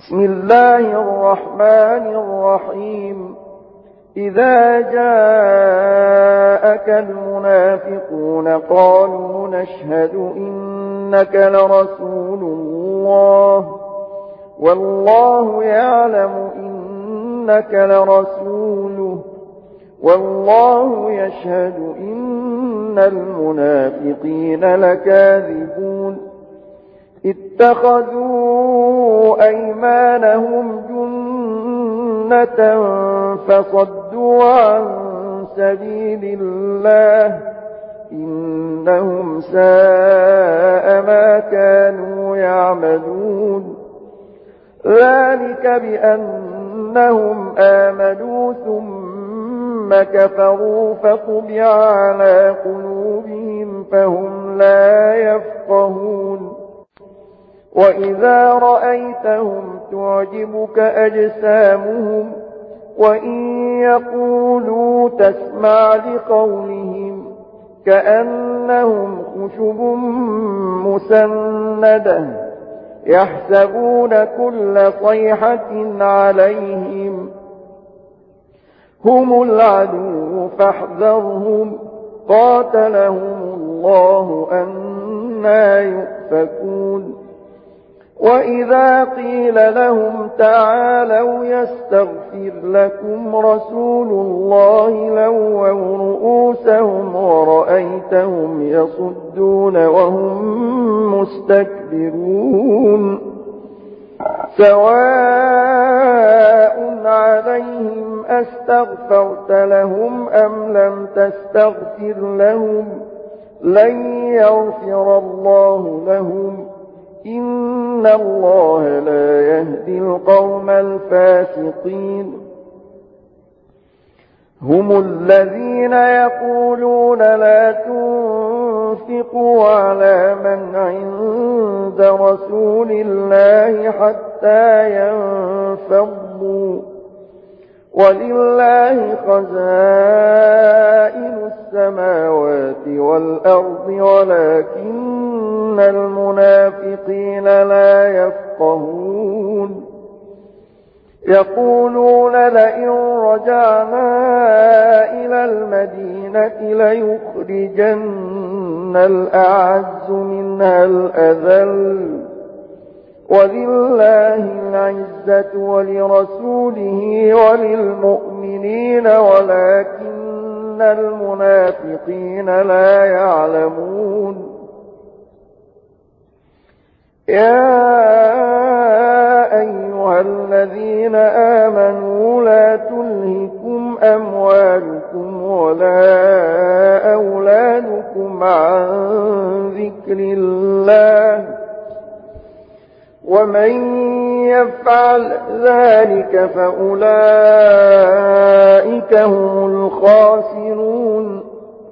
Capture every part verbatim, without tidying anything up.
بسم الله الرحمن الرحيم إذا جاءك المنافقون قالوا نشهد إنك لرسول الله والله يعلم إنك لرسوله والله يشهد إن المنافقين لكاذبون اتخذوا أيمانهم جنة فصدوا عن سبيل الله إنهم ساء ما كانوا يعملون ذلك بأنهم آمنوا ثم كفروا فطبع على قلوبهم فهم لا يفقهون وإذا رأيتهم تعجبك أجسامهم وإن يقولوا تسمع لقولهم كأنهم خشب مسندة يحسبون كل صيحة عليهم هم العدو فاحذرهم قاتلهم الله أنى يؤفكون وإذا قيل لهم تعالوا يستغفر لكم رسول الله لووا رؤوسهم ورأيتهم يصدون وهم مستكبرون سواء عليهم أستغفرت لهم أم لم تستغفر لهم لن يغفر الله لهم إن الله لا يهدي القوم الفاسقين هم الذين يقولون لا تنفقوا على من عند رسول الله حتى ينفضوا ولله خزائن السماوات والأرض ولكن المنافقين لا يفقهون يقولون لئن رجعنا إلى المدينة ليخرجن الأعز منها الأذل ولله العزة ولرسوله وللمؤمنين ولكن المنافقين لا يعلمون يا أيها الذين آمنوا لا تلهكم أموالكم ولا أولادكم عن ذكر الله ومن يفعل ذلك فأولئك هم الخاسرون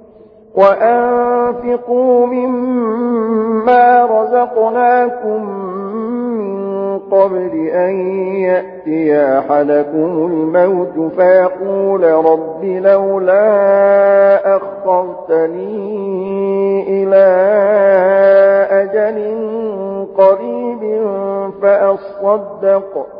وأنفقوا مما رزقناكم من قبل أن يأتي أحدكم الموت فيقول رب لولا أخرتني إلى أجل قريب فأصدق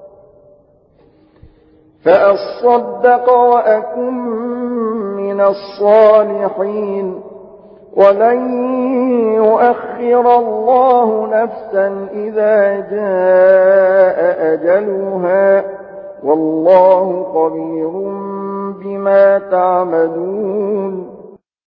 فأصدق وأكن من الصالحين ولن يؤخر الله نفسا إذا جاء أجلها والله خبير بما تعملون